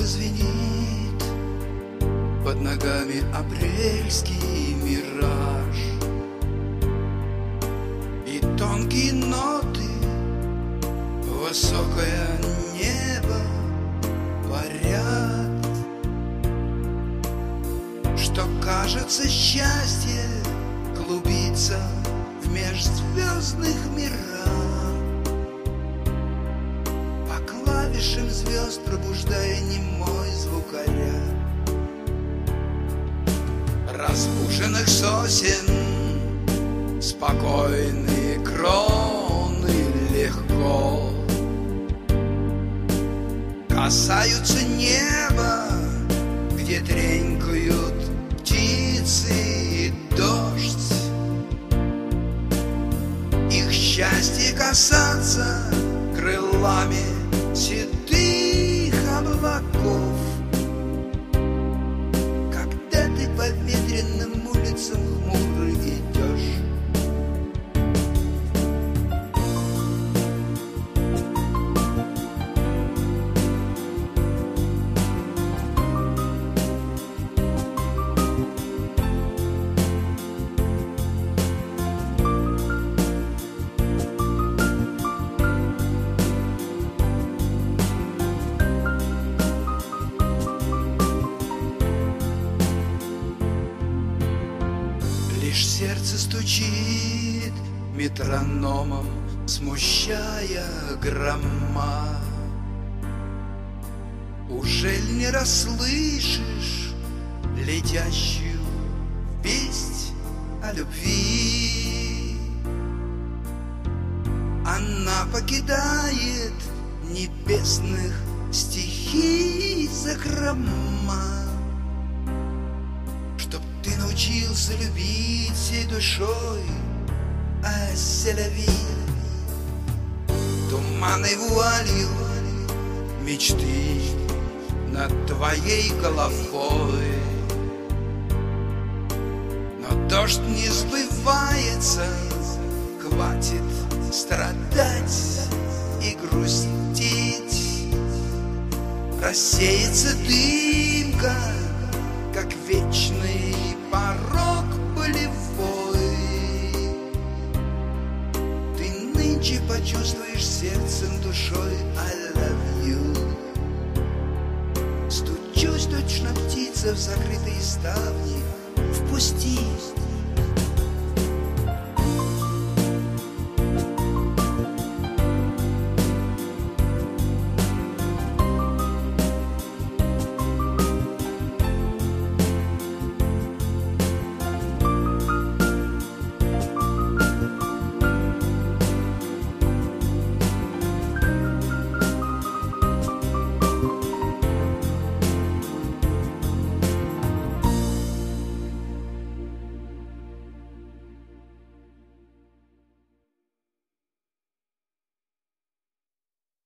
звенит под ногами апрельский мираж, и тонкие ноты высокое небо парят, что кажется счастье клубится в межзвездных мирах, по клавишам звезд пробуждая немой звукоряд. Разбуженных сосен спокойные кроны легко касаются неба, где тренькают птицы и дождь. Их счастье касаться крылами седых облаков, когда ты по ветреным улицам хмуро идешь. Лишь сердце стучит метрономом, смущая грома. Ужель не расслышишь летящую весть о любви? Она покидает небесных стихий закрома, чтоб ты научился любить всей душой, а селяви туманной вуалью мечты над твоей головой. Но дождь не сбывается, хватит страдать и грустить. Рассеется дымка, как вечный порог болевой. Ты нынче почувствуешь сердцем, душой I love you. Стучусь точно птица в закрытые ставни. Впусти